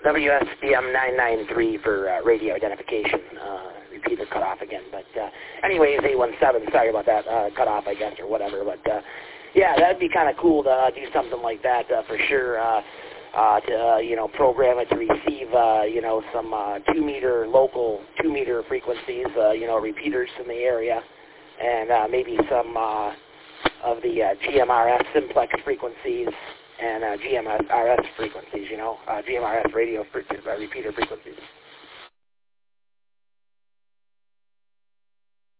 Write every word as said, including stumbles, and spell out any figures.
W S B M nine nine three for uh, radio identification. Uh, repeater cut off again. But uh, anyways, eight one seven, sorry about that, uh, cut off, I guess, or whatever. But uh, yeah, that'd be kind of cool to uh, do something like that uh, for sure. Uh, uh, to, uh, you know, program it to receive, uh, you know, some uh, two-meter, local two-meter frequencies, uh, you know, repeaters in the area, and uh, maybe some uh, of the uh, G M R S simplex frequencies and uh, G M R S frequencies, you know, uh, G M R S radio fre- uh, repeater frequencies.